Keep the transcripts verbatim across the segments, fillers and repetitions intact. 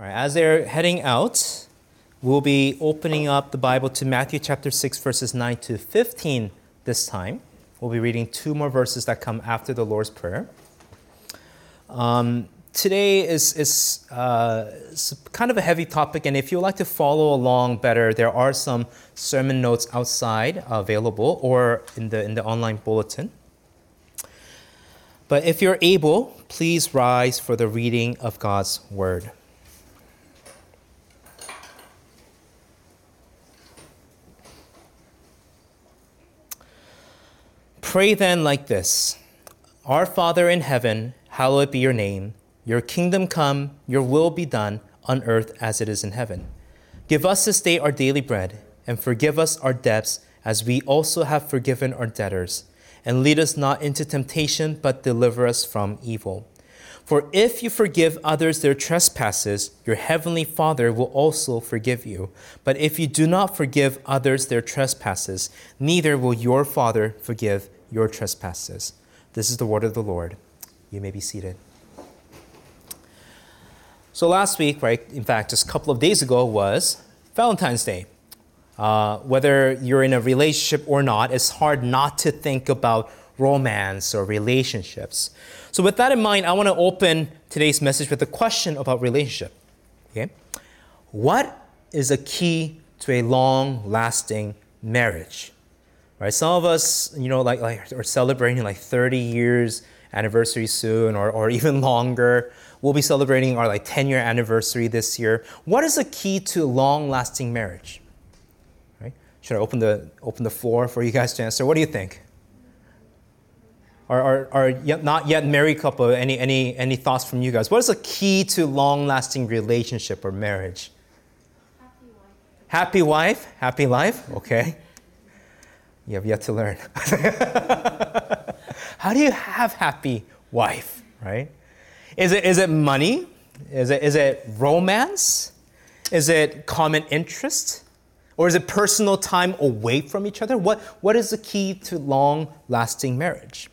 All right, as they're heading out, we'll be opening up the Bible to Matthew chapter six, verses nine to fifteen this time. We'll be reading two more verses that come after the Lord's Prayer. Um, today is, is uh, kind of a heavy topic, and if you'd like to follow along better, there are some sermon notes outside available or in the, in the online bulletin. But if you're able, please rise for the reading of God's Word. Pray then like this: Our Father in heaven, hallowed be your name. Your kingdom come, your will be done on earth as it is in heaven. Give us this day our daily bread, and forgive us our debts as we also have forgiven our debtors. And lead us not into temptation, but deliver us from evil. For if you forgive others their trespasses, your heavenly Father will also forgive you. But if you do not forgive others their trespasses, neither will your Father forgive your trespasses. This is the word of the Lord. You may be seated. So last week, right, in fact, just a couple of days ago was Valentine's Day. Uh, whether you're in a relationship or not, it's hard not to think about romance or relationships. So with that in mind, I want to open today's message with a question about relationship. Okay? What is a key to a long-lasting marriage? Right? Some of us, you know, like, like are celebrating like thirty years anniversary soon, or, or even longer. We'll be celebrating our like ten-year anniversary this year. What is a key to long-lasting marriage? Right? Should I open the open the floor for you guys to answer? What do you think? Are are, are yet, not yet married couple, any any any thoughts from you guys? What is a key to long-lasting relationship or marriage? Happy wife. Happy wife? Happy life? Okay. You have yet to learn. How do you have happy wife, right? Is it is it money? Is it is it romance? Is it common interest? Or is it personal time away from each other? What what is the key to long-lasting marriage?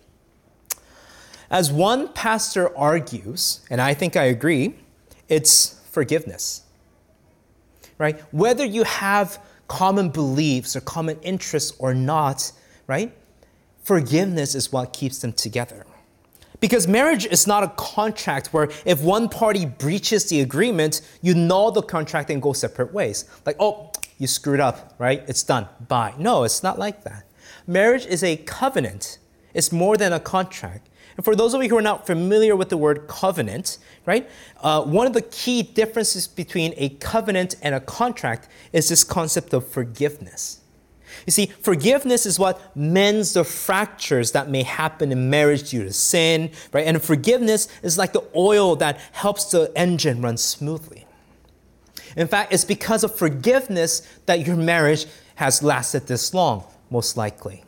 As one pastor argues, and I think I agree, it's forgiveness. Right? Whether you have common beliefs or common interests or not, right? Forgiveness is what keeps them together. Because marriage is not a contract where if one party breaches the agreement, you null the contract and go separate ways. Like, oh, you screwed up, right? It's done. Bye. No, it's not like that. Marriage is a covenant. It's more than a contract. And for those of you who are not familiar with the word covenant, right, uh, one of the key differences between a covenant and a contract is this concept of forgiveness. You see, forgiveness is what mends the fractures that may happen in marriage due to sin, right? And forgiveness is like the oil that helps the engine run smoothly. In fact, it's because of forgiveness that your marriage has lasted this long, most likely.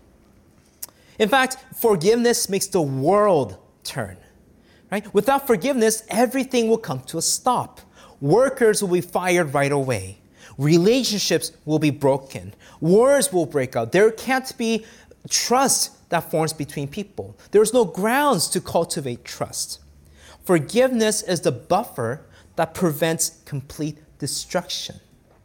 In fact, forgiveness makes the world turn, right? Without forgiveness, everything will come to a stop. Workers will be fired right away. Relationships will be broken. Wars will break out. There can't be trust that forms between people. There's no grounds to cultivate trust. Forgiveness is the buffer that prevents complete destruction.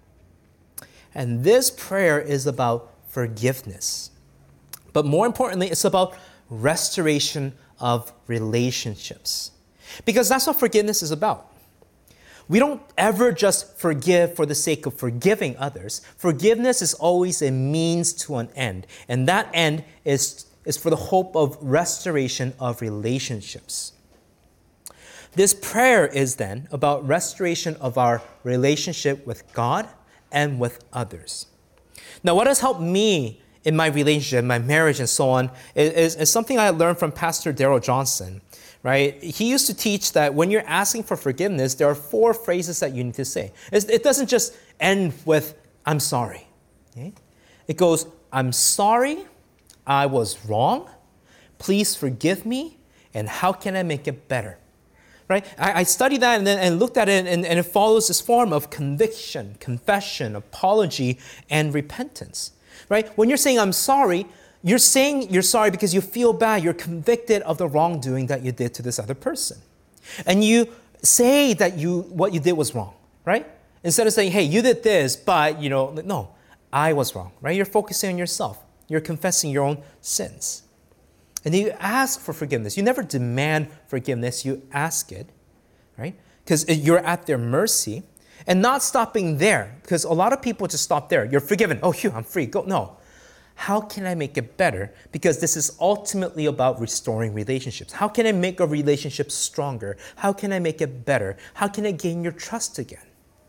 And this prayer is about forgiveness. But more importantly, it's about restoration of relationships. Because that's what forgiveness is about. We don't ever just forgive for the sake of forgiving others. Forgiveness is always a means to an end. And that end is, is for the hope of restoration of relationships. This prayer is then about restoration of our relationship with God and with others. Now, what has helped me in my relationship, my marriage, and so on, is, is something I learned from Pastor Darrell Johnson, right? He used to teach that when you're asking for forgiveness, there are four phrases that you need to say. It's, it doesn't just end with, I'm sorry. Okay? It goes, I'm sorry, I was wrong, please forgive me, and how can I make it better? Right? I, I studied that and then and looked at it, and, and it follows this form of conviction, confession, apology, and repentance. Right? When you're saying, I'm sorry, you're saying you're sorry because you feel bad. You're convicted of the wrongdoing that you did to this other person. And you say that you what you did was wrong, right? Instead of saying, hey, you did this, but, you know, no, I was wrong, right? You're focusing on yourself. You're confessing your own sins. And you ask for forgiveness. You never demand forgiveness. You ask it, right? Because you're at their mercy. And not stopping there, because a lot of people just stop there. You're forgiven. Oh, phew, I'm free. Go. No. How can I make it better? Because this is ultimately about restoring relationships. How can I make a relationship stronger? How can I make it better? How can I gain your trust again?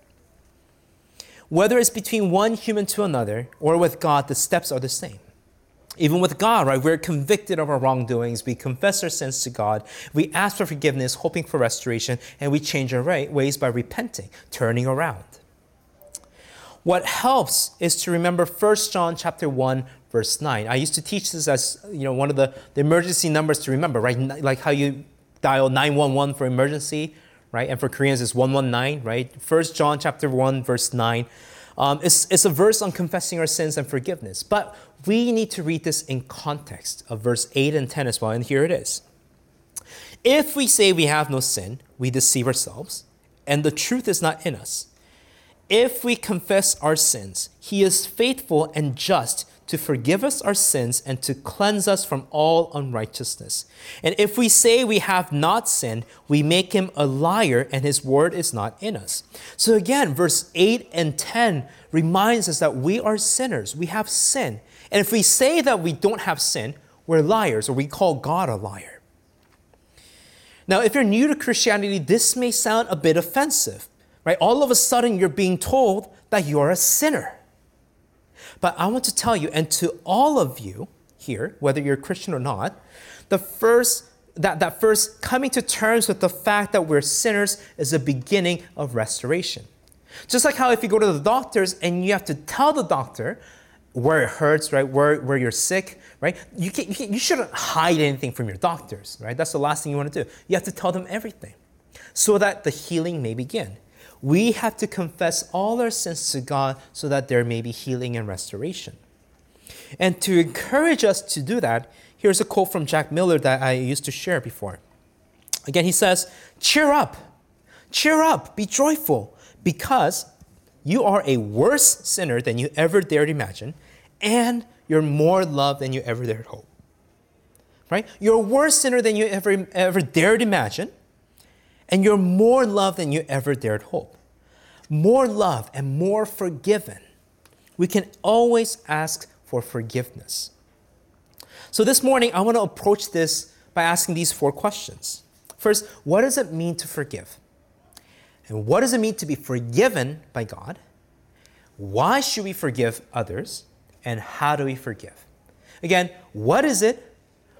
Whether it's between one human to another or with God, the steps are the same. Even with God, right, we're convicted of our wrongdoings. We confess our sins to God. We ask for forgiveness, hoping for restoration, and we change our ways by repenting, turning around. What helps is to remember First John chapter one, verse nine. I used to teach this as, you know, one of the, the emergency numbers to remember, right? Like how you dial nine one one for emergency, right? And for Koreans, it's one one nine, right? First John chapter one, verse nine. Um, it's, it's a verse on confessing our sins and forgiveness. But we need to read this in context of verse eight and ten as well. And here it is. If we say we have no sin, we deceive ourselves, and the truth is not in us. If we confess our sins, he is faithful and just to forgive us our sins and to cleanse us from all unrighteousness. And if we say we have not sinned, we make him a liar and his word is not in us. So again, verse eight and ten reminds us that we are sinners. We have sin. And if we say that we don't have sin, we're liars, or we call God a liar. Now, if you're new to Christianity, this may sound a bit offensive, right? All of a sudden, you're being told that you're a sinner. But I want to tell you, and to all of you here, whether you're a Christian or not, the first that, that first coming to terms with the fact that we're sinners is the beginning of restoration. Just like how if you go to the doctors and you have to tell the doctor where it hurts, right, where, where you're sick, right? You, can't, you, can't, you shouldn't hide anything from your doctors, right? That's the last thing you want to do. You have to tell them everything so that the healing may begin. We have to confess all our sins to God so that there may be healing and restoration. And to encourage us to do that, here's a quote from Jack Miller that I used to share before. Again, he says, cheer up, cheer up, be joyful, because you are a worse sinner than you ever dared imagine, and you're more loved than you ever dared hope. Right? You're a worse sinner than you ever, ever dared imagine, and you're more loved than you ever dared hope. More love and more forgiven. We can always ask for forgiveness. So this morning, I want to approach this by asking these four questions. First, what does it mean to forgive? And what does it mean to be forgiven by God? Why should we forgive others? And how do we forgive? Again, what is it?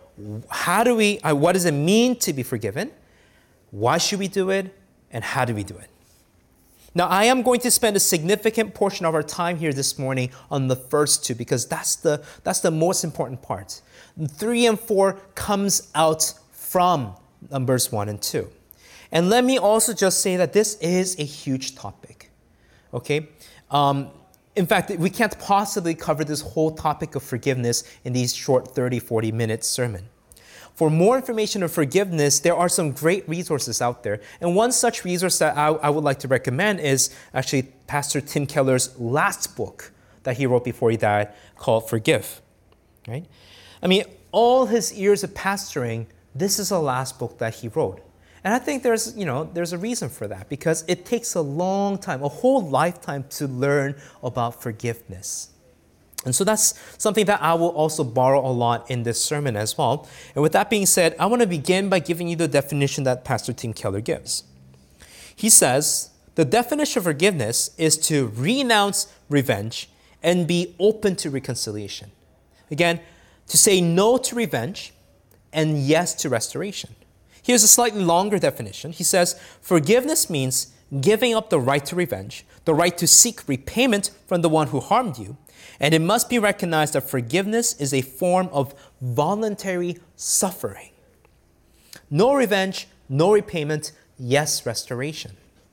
How do we, uh, what does it mean to be forgiven? Why should we do it? And how do we do it? Now, I am going to spend a significant portion of our time here this morning on the first two because that's the, that's the most important part. Three and four comes out from numbers one and two. And let me also just say that this is a huge topic, okay? Um, in fact, we can't possibly cover this whole topic of forgiveness in these short thirty, forty minute sermon. For more information on forgiveness, there are some great resources out there. And one such resource that I, I would like to recommend is actually Pastor Tim Keller's last book that he wrote before he died called Forgive, right? I mean, all his years of pastoring, this is the last book that he wrote. And I think there's, you know, there's a reason for that because it takes a long time, a whole lifetime to learn about forgiveness. And so that's something that I will also borrow a lot in this sermon as well. And with that being said, I want to begin by giving you the definition that Pastor Tim Keller gives. He says, the definition of forgiveness is to renounce revenge and be open to reconciliation. Again, to say no to revenge and yes to restoration. Here's a slightly longer definition. He says, forgiveness means giving up the right to revenge, the right to seek repayment from the one who harmed you, and it must be recognized that forgiveness is a form of voluntary suffering. No revenge, no repayment, yes, restoration.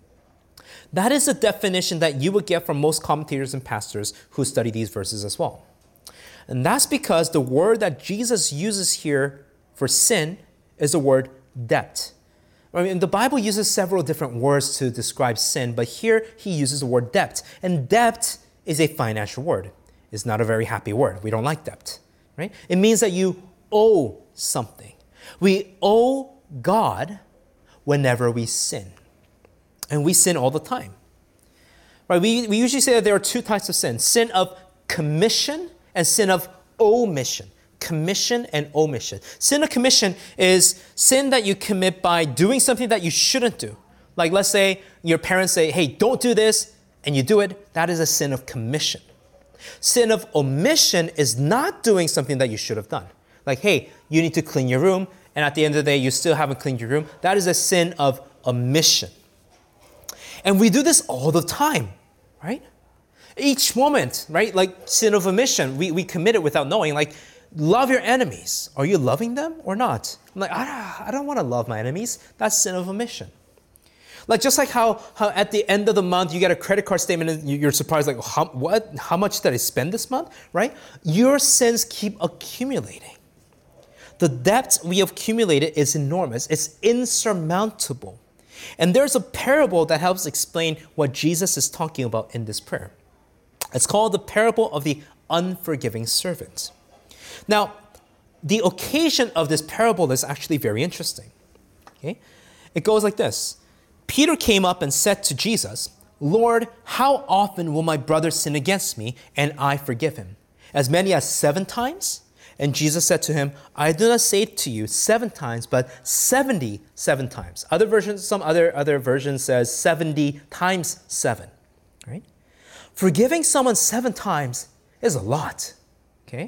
That is a definition that you would get from most commentators and pastors who study these verses as well. And that's because the word that Jesus uses here for sin is the word debt. I mean, the Bible uses several different words to describe sin, but here he uses the word debt. And debt is a financial word. It's not a very happy word. We don't like debt, right? It means that you owe something. We owe God whenever we sin. And we sin all the time. Right? We, we usually say that there are two types of sin. Sin of commission and sin of omission. Commission and omission. Sin of commission is sin that you commit by doing something that you shouldn't do. Like let's say your parents say, hey, don't do this, and you do it. That is a sin of commission. Sin of omission is not doing something that you should have done. Like, hey, you need to clean your room, and at the end of the day, you still haven't cleaned your room. That is a sin of omission. And we do this all the time, right? Each moment, right? Like sin of omission, we, we commit it without knowing. Like, love your enemies. Are you loving them or not? I'm like, I, I don't want to love my enemies. That's sin of omission. Like, just like how, how at the end of the month, you get a credit card statement and you're surprised, like, how, what? How much did I spend this month, right? Your sins keep accumulating. The debt we have accumulated is enormous. It's insurmountable. And there's a parable that helps explain what Jesus is talking about in this prayer. It's called the parable of the unforgiving servant. Now, the occasion of this parable is actually very interesting. Okay? It goes like this. Peter came up and said to Jesus, Lord, how often will my brother sin against me and I forgive him? As many as seven times? And Jesus said to him, I do not say to you seven times, but seventy-seven times. Other versions, some other, other version says seventy times seven, right? Forgiving someone seven times is a lot, okay?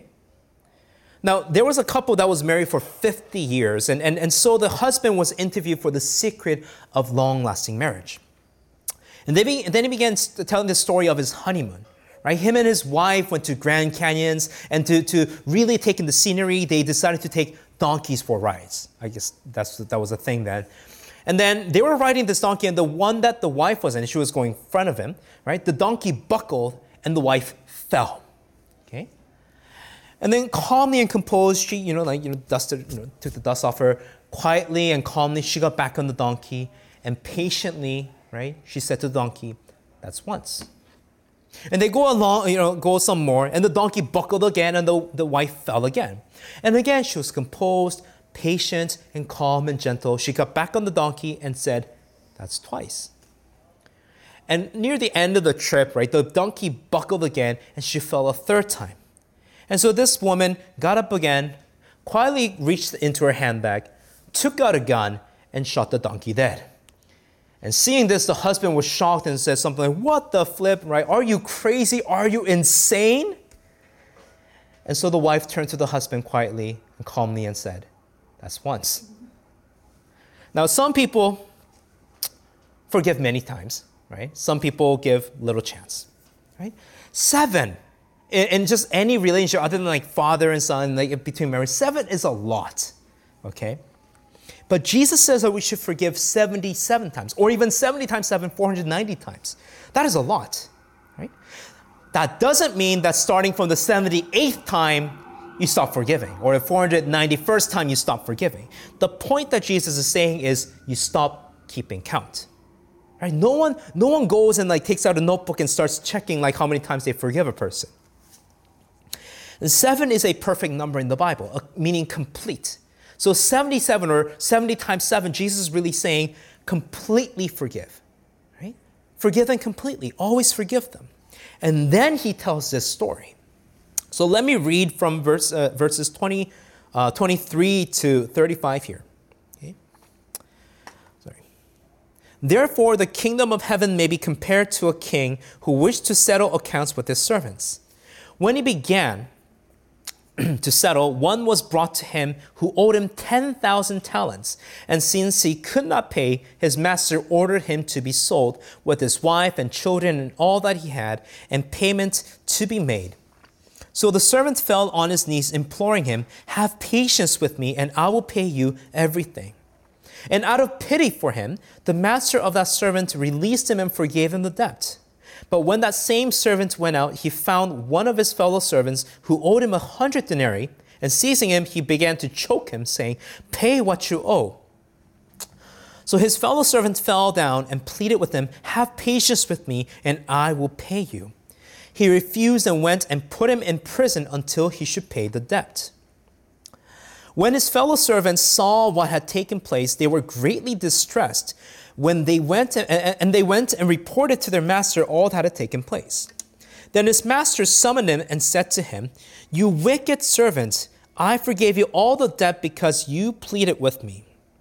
Now, there was a couple that was married for fifty years, and, and, and so the husband was interviewed for the secret of long-lasting marriage. And, they be, and then he began telling the story of his honeymoon. Right? Him and his wife went to Grand Canyons, and to, to really take in the scenery, they decided to take donkeys for rides. I guess that's that was a thing then. And then they were riding this donkey, and the one that the wife was in, she was going in front of him, right? The donkey buckled, and the wife fell. Okay? And then calmly and composed, she, you know, like, you know, dusted, you know, took the dust off her. Quietly and calmly, she got back on the donkey, and patiently, right, she said to the donkey, that's once. And they go along, you know, go some more, and the donkey buckled again, and the, the wife fell again. And again, she was composed, patient, and calm and gentle. She got back on the donkey and said, that's twice. And near the end of the trip, right, the donkey buckled again, and she fell a third time. And so this woman got up again, quietly reached into her handbag, took out a gun, and shot the donkey dead. And seeing this, the husband was shocked and said something like, what the flip, right? Are you crazy? Are you insane? And so the wife turned to the husband quietly and calmly and said, that's once. Now, some people forgive many times, right? Some people give little chance, right? Seven, in, in just any relationship other than like father and son, like between marriage, seven is a lot, okay? But Jesus says that we should forgive seventy-seven times, or even seventy times seven, four hundred ninety times. That is a lot, right? That doesn't mean that starting from the seventy-eighth time, you stop forgiving, or the four hundred ninety-first time, you stop forgiving. The point that Jesus is saying is you stop keeping count, right? No one, no one goes and like takes out a notebook and starts checking like how many times they forgive a person. And seven is a perfect number in the Bible, meaning complete. So seventy-seven or seventy times seven, Jesus is really saying completely forgive, right? Forgive them completely. Always forgive them. And then he tells this story. So let me read from verse, uh, verses twenty, uh, twenty-three to thirty-five here. Okay? Sorry. Therefore, the kingdom of heaven may be compared to a king who wished to settle accounts with his servants. When he began to settle, one was brought to him who owed him ten thousand talents. And since he could not pay, his master ordered him to be sold with his wife and children and all that he had, and payment to be made. So the servant fell on his knees, imploring him, have patience with me, and I will pay you everything. And out of pity for him, the master of that servant released him and forgave him the debt. But when that same servant went out, he found one of his fellow servants who owed him a hundred denarii, and seizing him, he began to choke him, saying, pay what you owe. So his fellow servant fell down and pleaded with him, "Have patience with me, and I will pay you." He refused and went and put him in prison until he should pay the debt. When his fellow servants saw what had taken place, they were greatly distressed. When they went and, and they went and reported to their master all that had taken place. Then his master summoned him and said to him, "You wicked servant, I forgave you all the debt because you pleaded with me.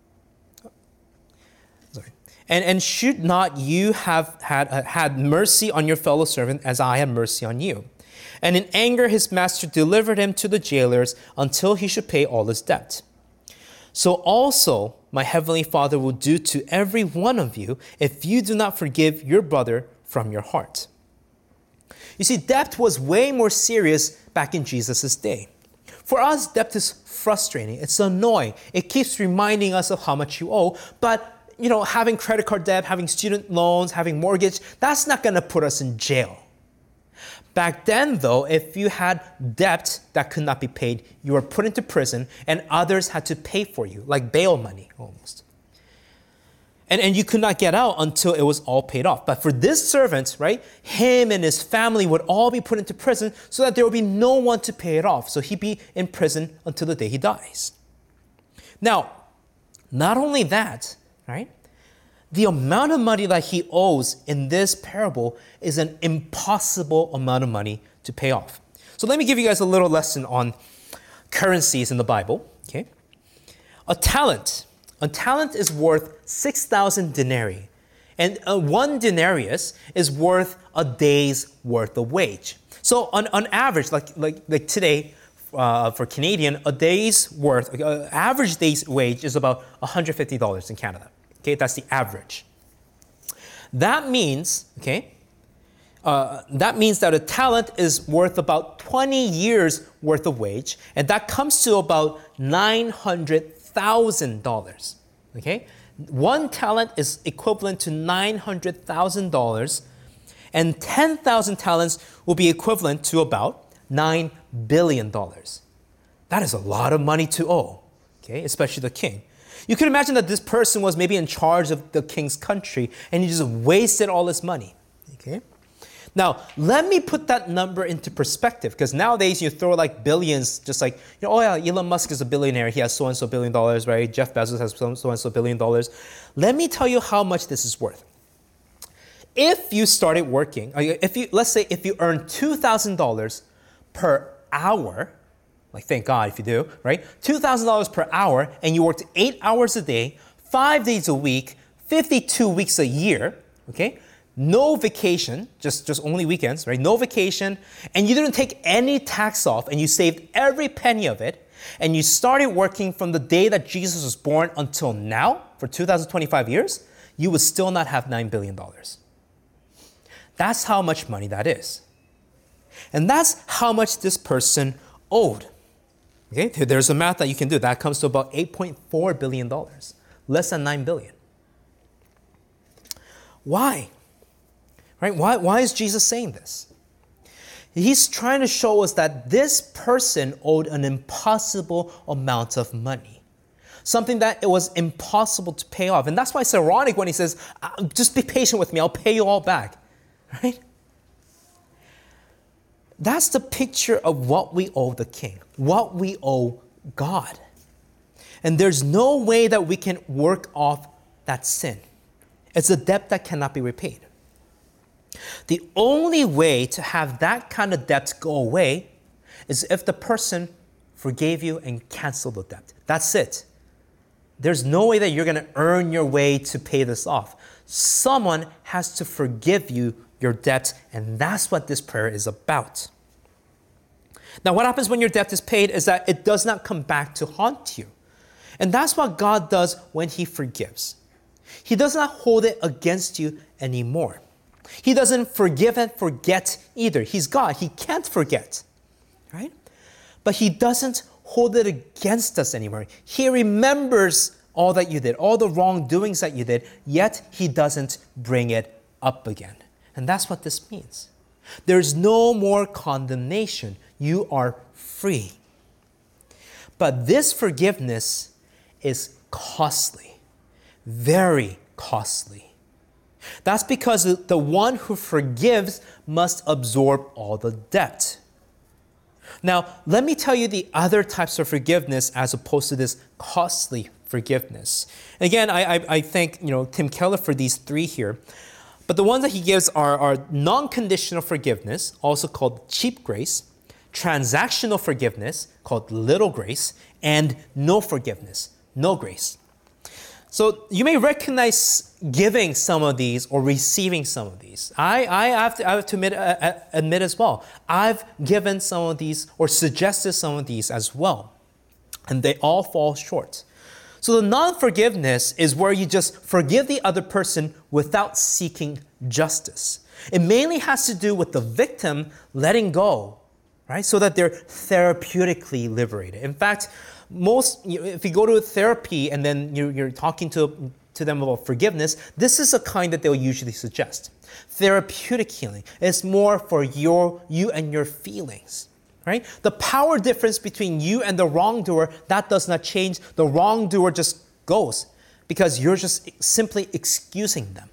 Sorry. And, and should not you have had, uh, had mercy on your fellow servant as I had mercy on you?" And in anger his master delivered him to the jailers until he should pay all his debt. So also my heavenly Father will do to every one of you if you do not forgive your brother from your heart. You see, debt was way more serious back in Jesus' day. For us, debt is frustrating. It's annoying. It keeps reminding us of how much you owe. But, you know, having credit card debt, having student loans, having mortgage, that's not going to put us in jail. Back then, though, if you had debt that could not be paid, you were put into prison and others had to pay for you, like bail money almost. And, and you could not get out until it was all paid off. But for this servant, right, him and his family would all be put into prison so that there would be no one to pay it off. So he'd be in prison until the day he dies. Now, not only that, right, the amount of money that he owes in this parable is an impossible amount of money to pay off. So let me give you guys a little lesson on currencies in the Bible. Okay, a talent. A talent is worth six thousand denarii. And uh, one denarius is worth a day's worth of wage. So on, on average, like, like, like today, uh, for Canadian, a day's worth, uh, average day's wage is about one hundred fifty dollars in Canada. Okay, that's the average. That means, okay, uh, that means that a talent is worth about twenty years worth of wage, and that comes to about nine hundred thousand dollars. Okay, one talent is equivalent to nine hundred thousand dollars, and ten thousand talents will be equivalent to about nine billion dollars. That is a lot of money to owe, okay, especially the king. You can imagine that this person was maybe in charge of the king's country and he just wasted all his money. Okay? Now, let me put that number into perspective, because nowadays you throw like billions, just like, you know, oh yeah, Elon Musk is a billionaire. He has so-and-so billion dollars, right? Jeff Bezos has so-and-so billion dollars. Let me tell you how much this is worth. If you started working, if you, let's say if you earn two thousand dollars per hour, like, thank God if you do, right? two thousand dollars per hour, and you worked eight hours a day, five days a week, fifty-two weeks a year, okay? No vacation, just, just only weekends, right? No vacation, and you didn't take any tax off, and you saved every penny of it, and you started working from the day that Jesus was born until now, for two thousand twenty-five years, you would still not have nine billion dollars. That's how much money that is. And that's how much this person owed. Okay, there's a math that you can do. That comes to about eight point four billion dollars, less than nine billion dollars. Why? Right? Why, why is Jesus saying this? He's trying to show us that this person owed an impossible amount of money, something that it was impossible to pay off. And that's why it's ironic when he says, just be patient with me, I'll pay you all back. Right? That's the picture of what we owe the king, what we owe God. And there's no way that we can work off that sin. It's a debt that cannot be repaid. The only way to have that kind of debt go away is if the person forgave you and canceled the debt. That's it. There's no way that you're going to earn your way to pay this off. Someone has to forgive you your debt, and that's what this prayer is about. Now, what happens when your debt is paid is that it does not come back to haunt you. And that's what God does when He forgives. He does not hold it against you anymore. He doesn't forgive and forget either. He's God. He can't forget, right? But He doesn't hold it against us anymore. He remembers all that you did, all the wrongdoings that you did, yet He doesn't bring it up again. And that's what this means. There's no more condemnation. You are free. But this forgiveness is costly, very costly. That's because the one who forgives must absorb all the debt. Now, let me tell you the other types of forgiveness as opposed to this costly forgiveness. Again, I, I, I thank you know, Tim Keller for these three here. But the ones that he gives are, are non-conditional forgiveness, also called cheap grace, transactional forgiveness, called little grace, and no forgiveness, no grace. So you may recognize giving some of these or receiving some of these. I, I, have, to, I have to admit, uh, admit as well, I've given some of these or suggested some of these as well, and they all fall short. So the non-forgiveness is where you just forgive the other person without seeking justice. It mainly has to do with the victim letting go, right? So that they're therapeutically liberated. In fact, most, if you go to therapy and then you're, you're talking to, to them about forgiveness, this is a kind that they'll usually suggest. Therapeutic healing is more for your, you and your feelings. Right? The power difference between you and the wrongdoer, that does not change. The wrongdoer just goes because you're just simply excusing them.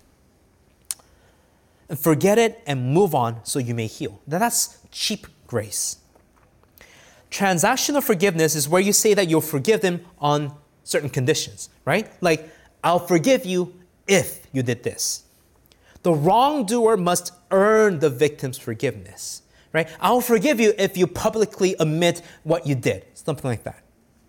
And forget it and move on so you may heal. Now that's cheap grace. Transactional forgiveness is where you say that you'll forgive them on certain conditions, right? Like, I'll forgive you if you did this. The wrongdoer must earn the victim's forgiveness. Right? I'll forgive you if you publicly admit what you did. Something like that.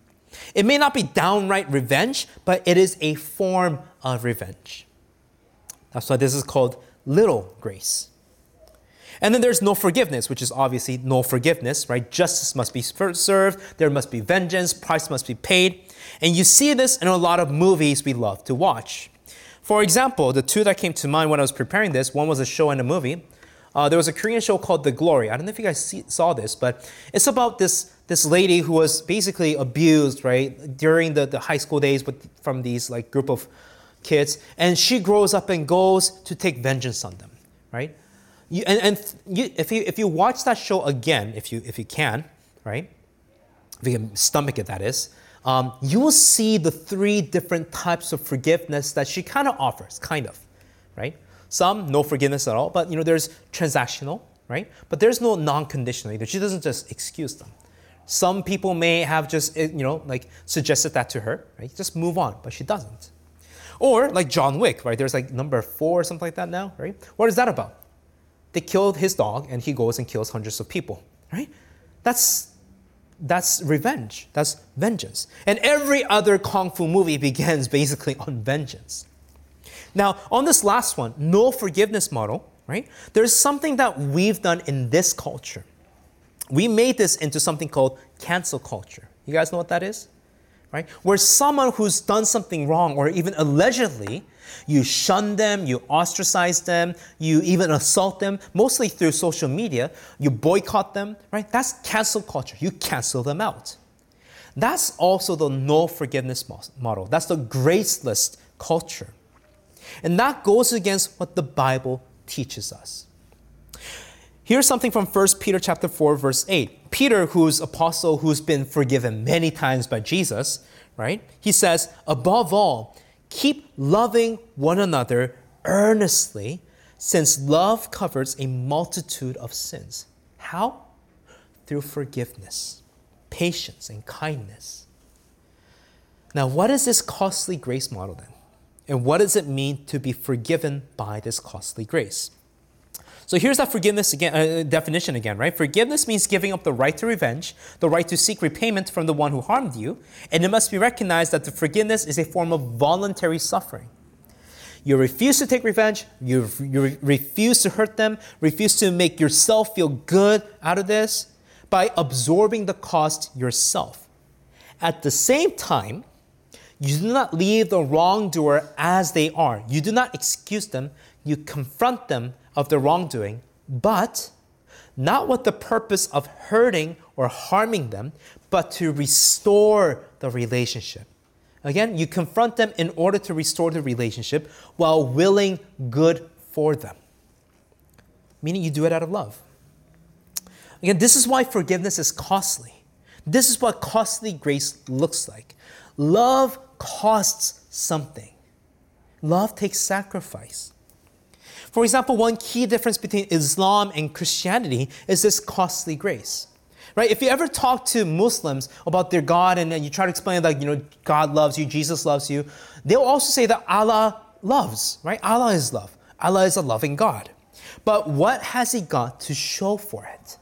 It may not be downright revenge, but it is a form of revenge. That's why this is called little grace. And then there's no forgiveness, which is obviously no forgiveness, right? Justice must be served, there must be vengeance, price must be paid. And you see this in a lot of movies we love to watch. For example, the two that came to mind when I was preparing this, one was a show and a movie. Uh, there was a Korean show called The Glory. I don't know if you guys see, saw this, but it's about this, this lady who was basically abused, right, during the, the high school days with, from these like group of kids. And she grows up and goes to take vengeance on them, right? You, and and you, if, you, if you watch that show again, if you, if you can, right, if you can stomach it, that is, um, you will see the three different types of forgiveness that she kind of offers, kind of, right? Some, no forgiveness at all, but you know, there's transactional, right? But there's no non-conditional either. She doesn't just excuse them. Some people may have just, you know, like suggested that to her, right? Just move on, but she doesn't. Or like John Wick, right? There's like number four or something like that now, right? What is that about? They killed his dog and he goes and kills hundreds of people, right? That's, that's revenge. That's vengeance. And every other Kung Fu movie begins basically on vengeance. Now, on this last one, no forgiveness model, right? There's something that we've done in this culture. We made this into something called cancel culture. You guys know what that is? Right? Where someone who's done something wrong or even allegedly, you shun them, you ostracize them, you even assault them, mostly through social media, you boycott them, right? That's cancel culture. You cancel them out. That's also the no forgiveness model. That's the graceless culture. And that goes against what the Bible teaches us. Here's something from First Peter chapter four, verse eight. Peter, who's apostle, who's been forgiven many times by Jesus, right? He says, above all, keep loving one another earnestly, since love covers a multitude of sins. How? Through forgiveness, patience, and kindness. Now, what is this costly grace model then? And what does it mean to be forgiven by this costly grace? So here's that forgiveness again, uh, definition again, right? Forgiveness means giving up the right to revenge, the right to seek repayment from the one who harmed you, and it must be recognized that the forgiveness is a form of voluntary suffering. You refuse to take revenge, you, you re- refuse to hurt them, refuse to make yourself feel good out of this by absorbing the cost yourself. At the same time, you do not leave the wrongdoer as they are. You do not excuse them. You confront them of their wrongdoing, but not with the purpose of hurting or harming them, but to restore the relationship. Again, you confront them in order to restore the relationship while willing good for them. Meaning you do it out of love. Again, this is why forgiveness is costly. This is what costly grace looks like. Love costs something. love takes sacrifice. For example, one key difference between Islam and Christianity is this costly grace. Right? If you ever talk to Muslims about their God and, and you try to explain like, you know, God loves you, Jesus loves you, they'll also say that Allah loves, right? Allah is love. Allah is a loving God. But what has he got to show for it?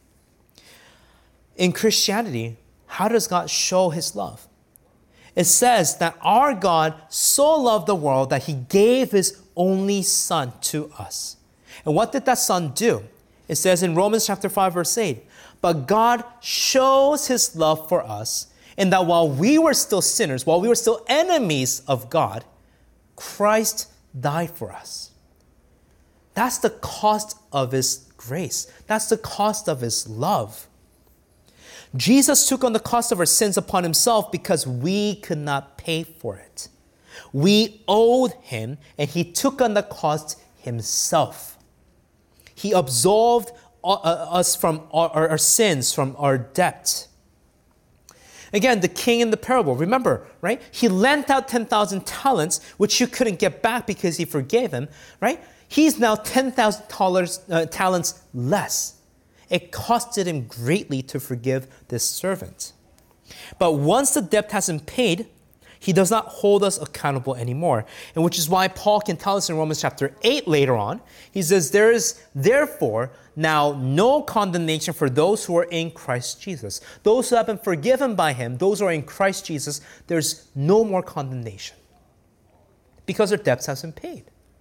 In Christianity, how does God show his love? It says that our God so loved the world that he gave his only son to us. And what did that son do? It says in Romans chapter five, verse eight, but God shows his love for us in that while we were still sinners, while we were still enemies of God, Christ died for us. That's the cost of his grace. That's the cost of his love. Jesus took on the cost of our sins upon himself because we could not pay for it. We owed him, and he took on the cost himself. He absolved us from our, our, our sins, from our debt. Again, the king in the parable, remember, right? He lent out ten thousand talents, which you couldn't get back because he forgave him, right? He's now ten thousand uh, talents less. It costed him greatly to forgive this servant. But once the debt has been paid, he does not hold us accountable anymore. And which is why Paul can tell us in Romans chapter eight later on, he says, there is therefore now no condemnation for those who are in Christ Jesus. Those who have been forgiven by him, those who are in Christ Jesus, there's no more condemnation because their debts have been paid.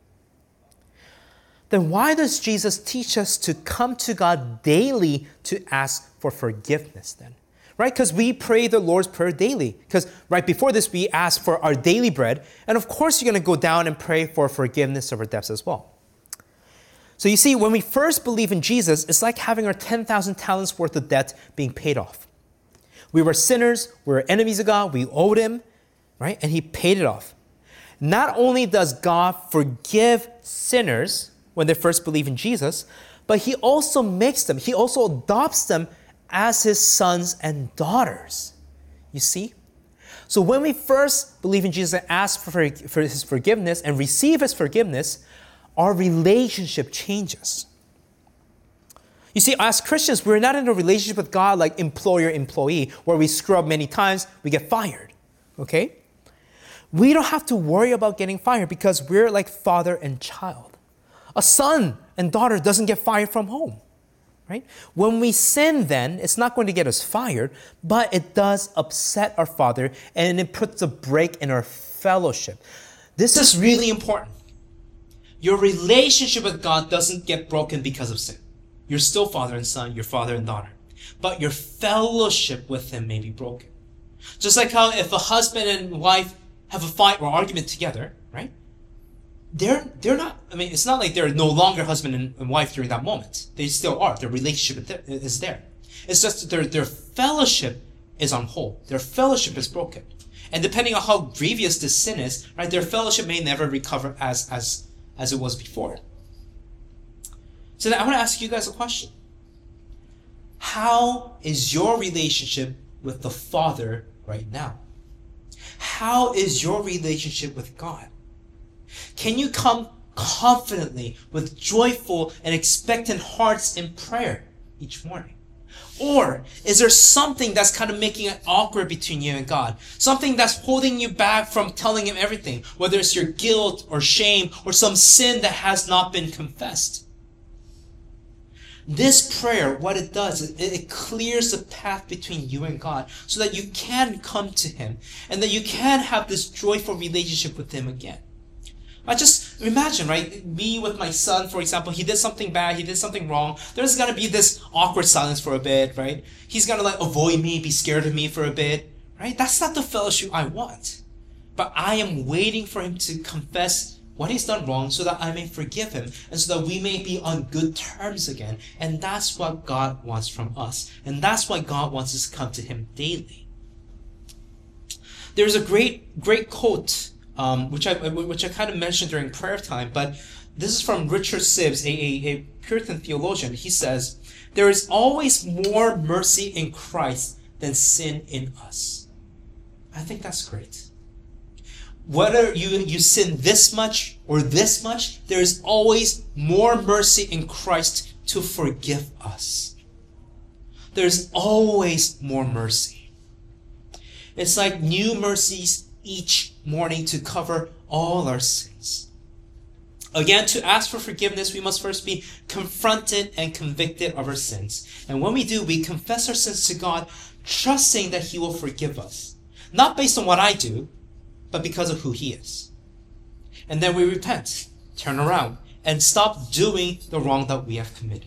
Then why does Jesus teach us to come to God daily to ask for forgiveness then? Right? Because we pray the Lord's Prayer daily. Because right before this, we ask for our daily bread. And of course, you're going to go down and pray for forgiveness of our debts as well. So you see, when we first believe in Jesus, it's like having our ten thousand talents worth of debt being paid off. We were sinners, we were enemies of God, we owed him, right? And he paid it off. Not only does God forgive sinners when they first believe in Jesus, but he also makes them, he also adopts them as his sons and daughters. You see? So when we first believe in Jesus and ask for, for his forgiveness and receive his forgiveness, our relationship changes. You see, as Christians, we're not in a relationship with God like employer-employee, where we screw up many times, we get fired. Okay? We don't have to worry about getting fired because we're like father and child. A son and daughter doesn't get fired from home. Right? When we sin then, it's not going to get us fired, but it does upset our Father and it puts a break in our fellowship. This is really important. Your relationship with God doesn't get broken because of sin. You're still father and son, you're father and daughter. But your fellowship with him may be broken. Just like how if a husband and wife have a fight or argument together, right? They're, they're not, I mean, it's not like they're no longer husband and, and wife during that moment. They still are. Their relationship is there. It's just that their, their fellowship is on hold. Their fellowship is broken. And depending on how grievous this sin is, right, their fellowship may never recover as, as, as it was before. So now I want to ask you guys a question. How is your relationship with the Father right now? How is your relationship with God? Can you come confidently with joyful and expectant hearts in prayer each morning? Or is there something that's kind of making it awkward between you and God? Something that's holding you back from telling him everything, whether it's your guilt or shame or some sin that has not been confessed. This prayer, what it does, it, it clears the path between you and God so that you can come to him and that you can have this joyful relationship with him again. I just imagine, right? Me with my son, for example, he did something bad, he did something wrong. There's gonna be this awkward silence for a bit, right? He's gonna like avoid me, be scared of me for a bit, right? That's not the fellowship I want. But I am waiting for him to confess what he's done wrong so that I may forgive him and so that we may be on good terms again. And that's what God wants from us. And that's why God wants us to come to him daily. There's a great, great quote Um, which I which I kind of mentioned during prayer time, but this is from Richard Sibbes, a, a, a Puritan theologian. He says, there is always more mercy in Christ than sin in us. I think that's great. whether you, you sin this much or this much, there is always more mercy in Christ to forgive us. There's always more mercy. It's like new mercies each morning to cover all our sins. Again, to ask for forgiveness, we must first be confronted and convicted of our sins. And when we do, we confess our sins to God, trusting that He will forgive us. Not based on what I do, but because of who He is. And then we repent, turn around, and stop doing the wrong that we have committed.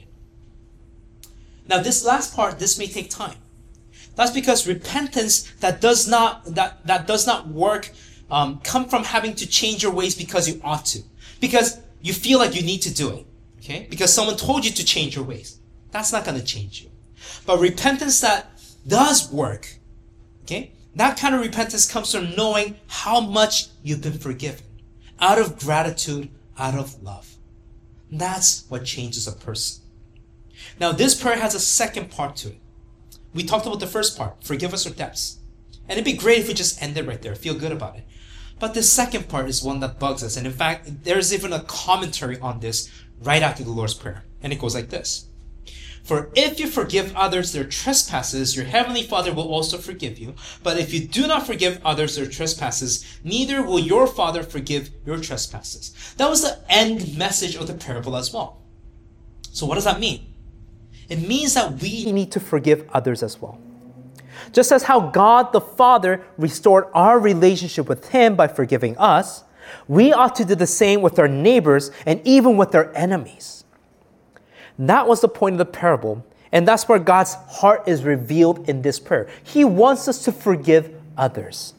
Now, this last part, this may take time. That's because repentance that does not that, that does not work um, come from having to change your ways because you ought to. Because you feel like you need to do it. Okay? Because someone told you to change your ways. That's not going to change you. But repentance that does work, okay? That kind of repentance comes from knowing how much you've been forgiven. Out of gratitude, out of love. That's what changes a person. Now, this prayer has a second part to it. We talked about the first part, forgive us our debts. And it'd be great if we just ended right there, feel good about it. But the second part is one that bugs us. And in fact, there's even a commentary on this right after the Lord's Prayer. And it goes like this. For if you forgive others their trespasses, your heavenly Father will also forgive you. But if you do not forgive others their trespasses, neither will your Father forgive your trespasses. That was the end message of the parable as well. So what does that mean? It means that we need to forgive others as well. Just as how God the Father restored our relationship with Him by forgiving us, we ought to do the same with our neighbors and even with our enemies. That was the point of the parable, and that's where God's heart is revealed in this prayer. He wants us to forgive others.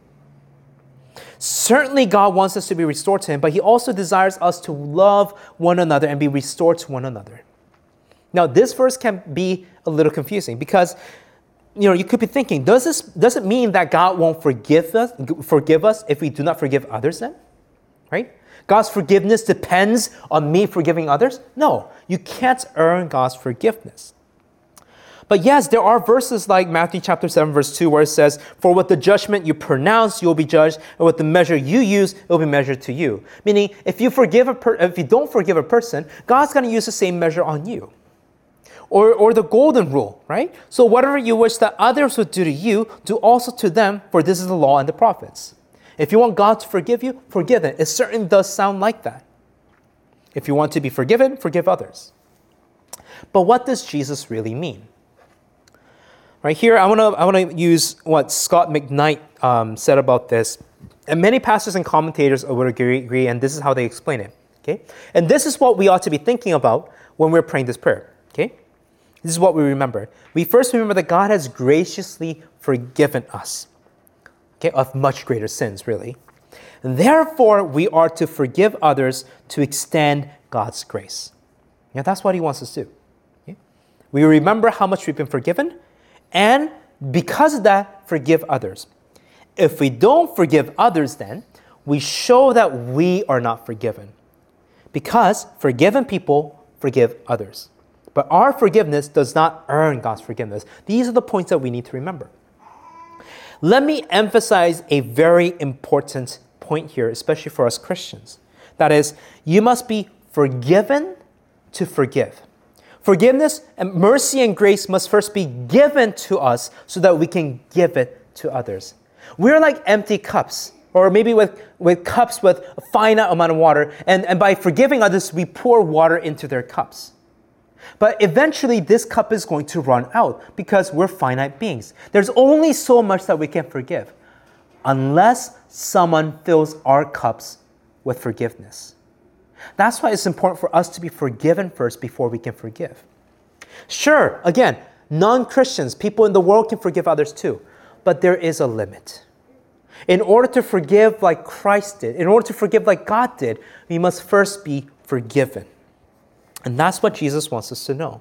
Certainly God wants us to be restored to Him, but He also desires us to love one another and be restored to one another. Now, this verse can be a little confusing because you know, you could be thinking, does this does it mean that God won't forgive us, forgive us if we do not forgive others then? Right? God's forgiveness depends on me forgiving others? No, you can't earn God's forgiveness. But yes, there are verses like Matthew chapter seven, verse two, where it says, for with the judgment you pronounce, you will be judged, and with the measure you use, it will be measured to you. Meaning, if you forgive a per- if you don't forgive a person, God's going to use the same measure on you. Or, or the golden rule, right? So whatever you wish that others would do to you, do also to them, for this is the law and the prophets. If you want God to forgive you, forgive them. It certainly does sound like that. If you want to be forgiven, forgive others. But what does Jesus really mean? Right here, I want to I want to use what Scott McKnight um, said about this. And many pastors and commentators would agree, agree, and this is how they explain it. Okay? And this is what we ought to be thinking about when we're praying this prayer. Okay? This is what we remember. We first remember that God has graciously forgiven us, okay, of much greater sins, really. And therefore, we are to forgive others to extend God's grace. Yeah, that's what He wants us to do. Okay? We remember how much we've been forgiven, and because of that, forgive others. If we don't forgive others, then we show that we are not forgiven, because forgiven people forgive others. But our forgiveness does not earn God's forgiveness. These are the points that we need to remember. Let me emphasize a very important point here, especially for us Christians. That is, you must be forgiven to forgive. Forgiveness and mercy and grace must first be given to us so that we can give it to others. We're like empty cups, or maybe with, with cups with a finite amount of water, and, and by forgiving others, we pour water into their cups. But eventually, this cup is going to run out because we're finite beings. There's only so much that we can forgive unless someone fills our cups with forgiveness. That's why it's important for us to be forgiven first before we can forgive. Sure, again, non-Christians, people in the world can forgive others too, but there is a limit. In order to forgive like Christ did, in order to forgive like God did, we must first be forgiven. And that's what Jesus wants us to know.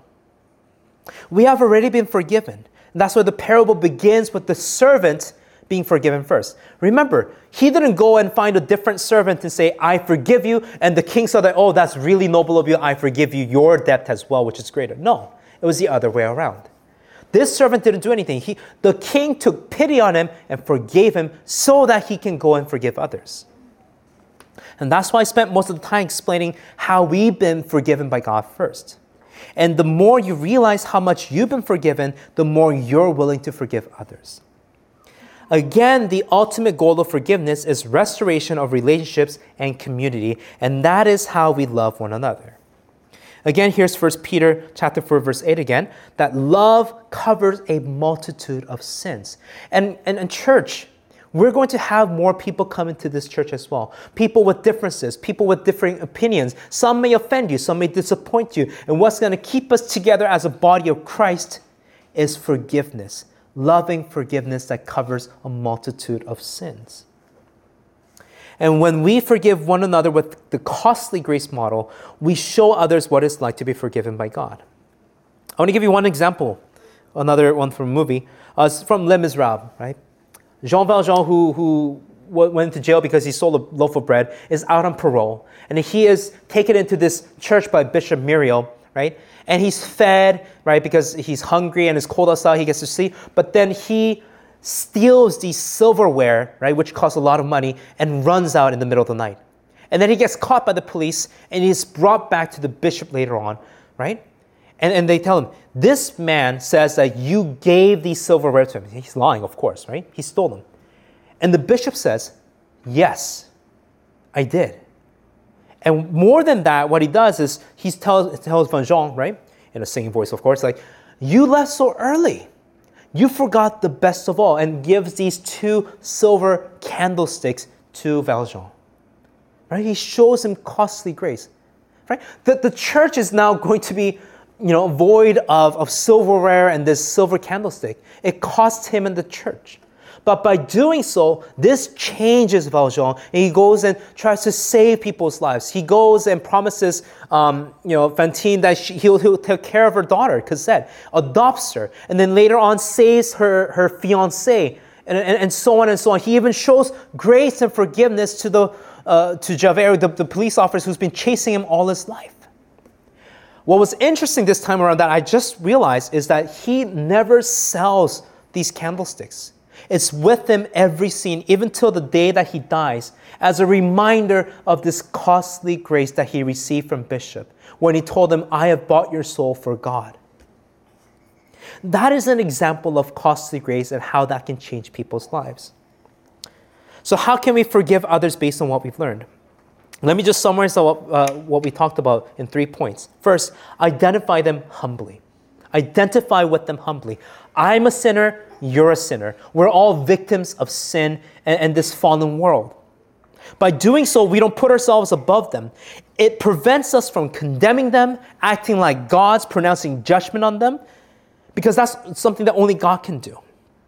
We have already been forgiven. And that's why the parable begins with the servant being forgiven first. Remember, he didn't go and find a different servant and say, I forgive you. And the king saw that, oh, that's really noble of you. I forgive you your debt as well, which is greater. No, it was the other way around. This servant didn't do anything. He, the king took pity on him and forgave him so that he can go and forgive others. And that's why I spent most of the time explaining how we've been forgiven by God first. And the more you realize how much you've been forgiven, the more you're willing to forgive others. Again, the ultimate goal of forgiveness is restoration of relationships and community, and that is how we love one another. Again, here's First Peter chapter four, verse eight again, that love covers a multitude of sins. And, and in church, we're going to have more people come into this church as well. People with differences, people with differing opinions. Some may offend you, some may disappoint you. And what's going to keep us together as a body of Christ is forgiveness. Loving forgiveness that covers a multitude of sins. And when we forgive one another with the costly grace model, we show others what it's like to be forgiven by God. I want to give you one example, another one from a movie. Uh, it's from Les Miserables, right? Jean Valjean, who, who went to jail because he stole a loaf of bread, is out on parole. And he is taken into this church by Bishop Muriel, right? And he's fed, right, because he's hungry and it's cold outside, he gets to sleep. But then he steals the silverware, right, which costs a lot of money, and runs out in the middle of the night. And then he gets caught by the police, and he's brought back to the bishop later on, right? And, and they tell him, this man says that you gave these silverware to him. He's lying, of course, right? He stole them. And the bishop says, yes, I did. And more than that, what he does is he tells, tells Valjean, right, in a singing voice, of course, like, you left so early. You forgot the best of all, and gives these two silver candlesticks to Valjean. Right? He shows him costly grace. Right? The, the church is now going to be, you know, void of, of silverware and this silver candlestick. It costs him and the church. But by doing so, this changes Valjean, and he goes and tries to save people's lives. He goes and promises, um, you know, Fantine that she, he'll, he'll take care of her daughter, Cosette, adopts her, and then later on saves her, her fiancé, and, and, and so on and so on. He even shows grace and forgiveness to the uh, to Javert, the, the police officer who's been chasing him all his life. What was interesting this time around that I just realized is that he never sells these candlesticks. It's with him every scene, even till the day that he dies, as a reminder of this costly grace that he received from Bishop, when he told him, I have bought your soul for God. That is an example of costly grace and how that can change people's lives. So how can we forgive others based on what we've learned? Let me just summarize what, uh, what we talked about in three points. First, identify them humbly. Identify with them humbly. I'm a sinner, you're a sinner. We're all victims of sin and, and this fallen world. By doing so, we don't put ourselves above them. It prevents us from condemning them, acting like gods, pronouncing judgment on them, because that's something that only God can do.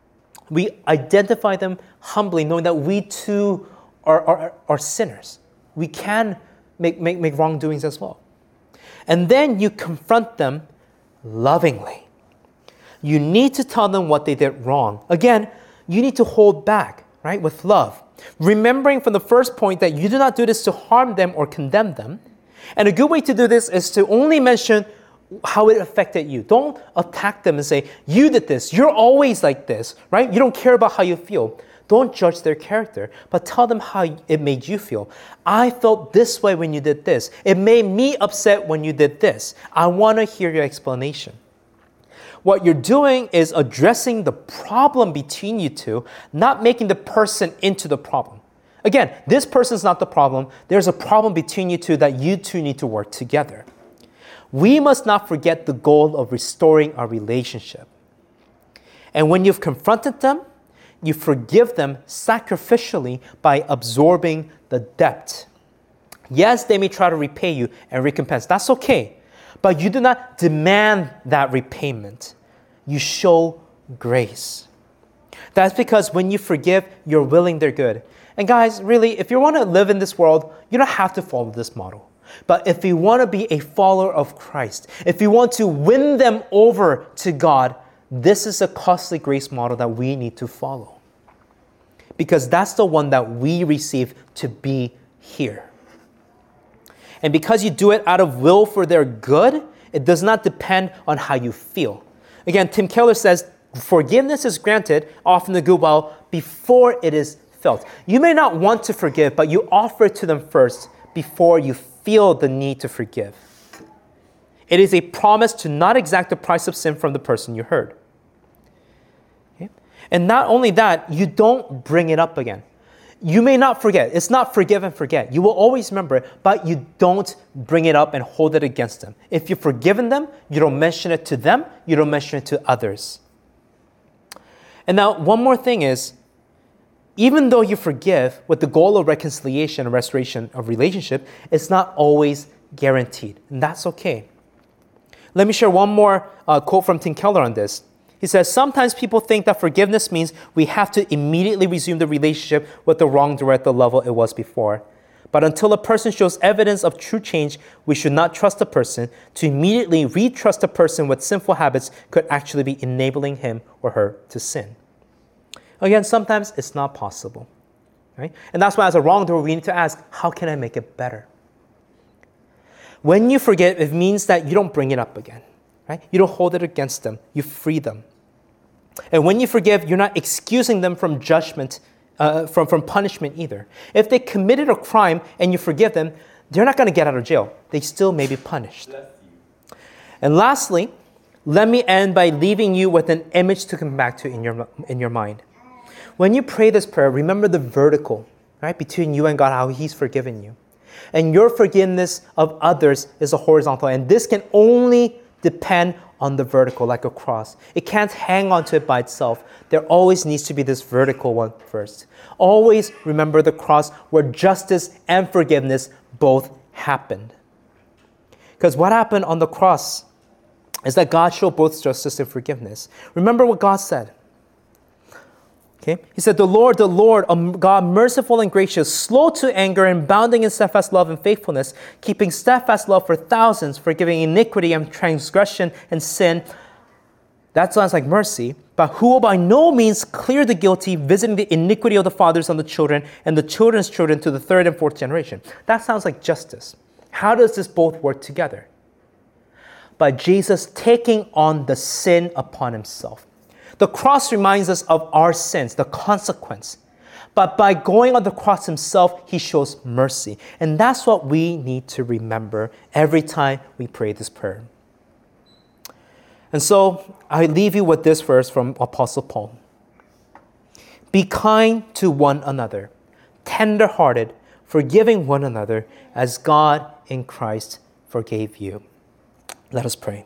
We identify them humbly, knowing that we too are, are, are sinners. We can make, make, make wrongdoings as well. And then you confront them lovingly. You need to tell them what they did wrong. Again, you need to hold back, right, with love. Remembering from the first point that you do not do this to harm them or condemn them. And a good way to do this is to only mention how it affected you. Don't attack them and say, you did this, you're always like this, right? You don't care about how you feel. Don't judge their character, but tell them how it made you feel. I felt this way when you did this. It made me upset when you did this. I want to hear your explanation. What you're doing is addressing the problem between you two, not making the person into the problem. Again, this person's not the problem. There's a problem between you two that you two need to work together. We must not forget the goal of restoring our relationship. And when you've confronted them, you forgive them sacrificially by absorbing the debt. Yes, they may try to repay you and recompense. That's okay. But you do not demand that repayment. You show grace. That's because when you forgive, you're willing their good. And guys, really, if you want to live in this world, you don't have to follow this model. But if you want to be a follower of Christ, if you want to win them over to God, this is a costly grace model that we need to follow. Because that's the one that we receive to be here. And because you do it out of will for their good, it does not depend on how you feel. Again, Tim Keller says, forgiveness is granted, often the goodwill, before it is felt. You may not want to forgive, but you offer it to them first before you feel the need to forgive. It is a promise to not exact the price of sin from the person you hurt. Okay? And not only that, you don't bring it up again. You may not forget. It's not forgive and forget. You will always remember it, but you don't bring it up and hold it against them. If you've forgiven them, you don't mention it to them, you don't mention it to others. And now, one more thing is, even though you forgive with the goal of reconciliation and restoration of relationship, it's not always guaranteed, and that's okay. Let me share one more uh, quote from Tim Keller on this. He says, sometimes people think that forgiveness means we have to immediately resume the relationship with the wrongdoer at the level it was before. But until a person shows evidence of true change, we should not trust a person. To immediately re-trust a person with sinful habits could actually be enabling him or her to sin. Again, sometimes it's not possible. Right? And that's why as a wrongdoer, we need to ask, how can I make it better? When you forgive, it means that you don't bring it up again. Right? You don't hold it against them. You free them. And when you forgive, you're not excusing them from judgment, uh, from, from punishment either. If they committed a crime and you forgive them, they're not going to get out of jail. They still may be punished. And lastly, let me end by leaving you with an image to come back to in your, in your mind. When you pray this prayer, remember the vertical, right, between you and God, how He's forgiven you. And your forgiveness of others is a horizontal. And this can only depend on the vertical, like a cross. It can't hang onto it by itself. There always needs to be this vertical one first. Always remember the cross where justice and forgiveness both happened. Because what happened on the cross is that God showed both justice and forgiveness. Remember what God said. Okay? He said, the Lord, the Lord, a God merciful and gracious, slow to anger and abounding in steadfast love and faithfulness, keeping steadfast love for thousands, forgiving iniquity and transgression and sin. That sounds like mercy. But who will by no means clear the guilty, visiting the iniquity of the fathers on the children and the children's children to the third and fourth generation. That sounds like justice. How does this both work together? By Jesus taking on the sin upon Himself. The cross reminds us of our sins, the consequence. But by going on the cross Himself, He shows mercy. And that's what we need to remember every time we pray this prayer. And so I leave you with this verse from Apostle Paul. Be kind to one another, tender-hearted, forgiving one another, as God in Christ forgave you. Let us pray.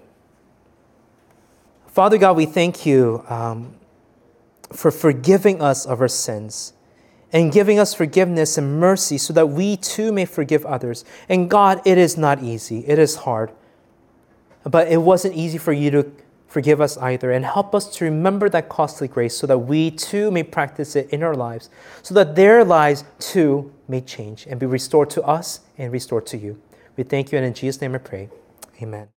Father God, we thank you um, for forgiving us of our sins and giving us forgiveness and mercy so that we too may forgive others. And God, it is not easy. It is hard. But it wasn't easy for you to forgive us either. And help us to remember that costly grace so that we too may practice it in our lives, so that their lives too may change and be restored to us and restored to you. We thank you, and in Jesus' name I pray. Amen.